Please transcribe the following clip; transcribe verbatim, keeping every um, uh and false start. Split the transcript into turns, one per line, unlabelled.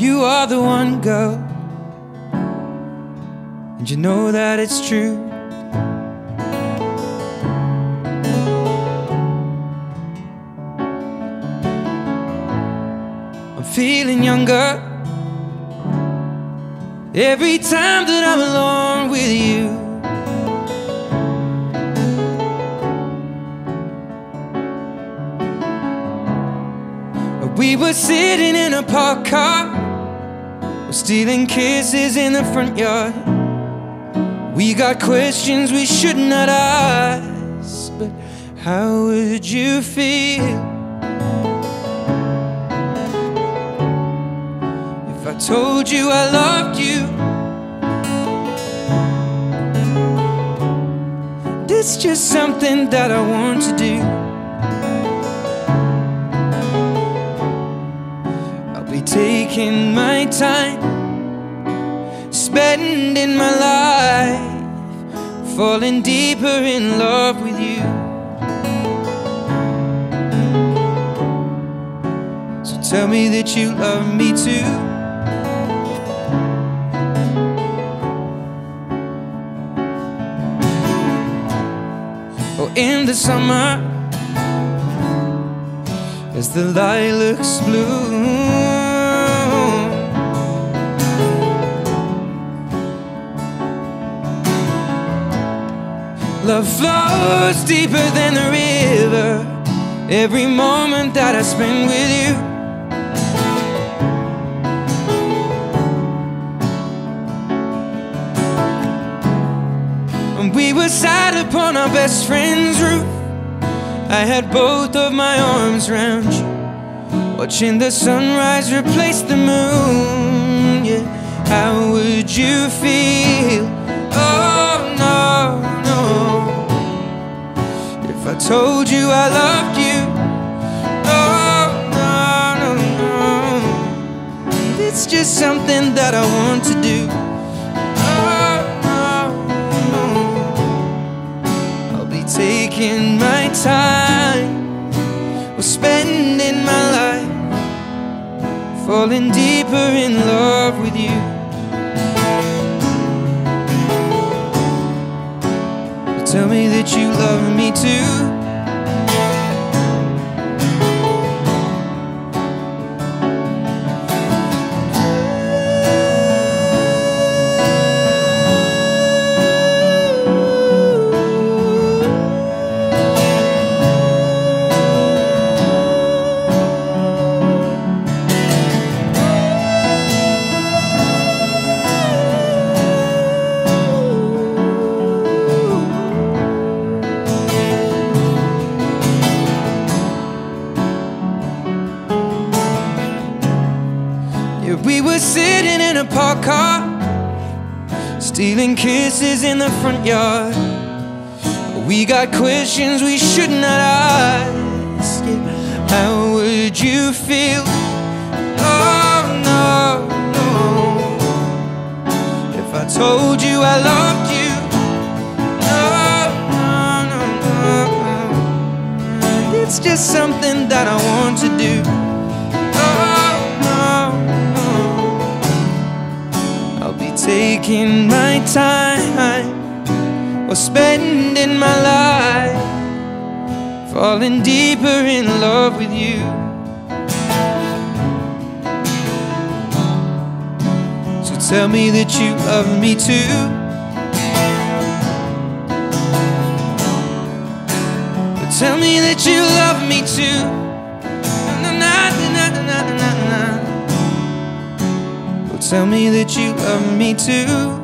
You are the one, girl, and you know that it's true. I'm feeling younger every time that I'm alone with you. We were sitting in a parked car, we're stealing kisses in the front yard. We got questions we should not ask, but how would you feel if I told you I loved you? It's just something that I want to do. Taking my time, spending my life, falling deeper in love with you. So tell me that you love me too. Oh, in the summer, as the lilacs bloom, love flows deeper than the river. Every moment that I spend with you, and we were sat upon our best friend's roof. I had both of my arms around you, watching the sunrise replace the moon. Yeah, how would you feel? Oh no, if I told you I loved you? Oh, no, no, no. It's just something that I want to do. Oh, no, no. I'll be taking my time, or spending my life, falling deeper in love with you. Tell me that you love me too. We were sitting in a parked car, stealing kisses in the front yard. We got questions we should not ask. Yeah. How would you feel? Oh no, no. If I told you I loved you? Oh no, no, no. It's just something that I want to do. Taking my time, or spending my life, falling deeper in love with you. So tell me that you love me too. But tell me that you love me too. Na, na, na, na, na, na, na. Tell me that you love me too.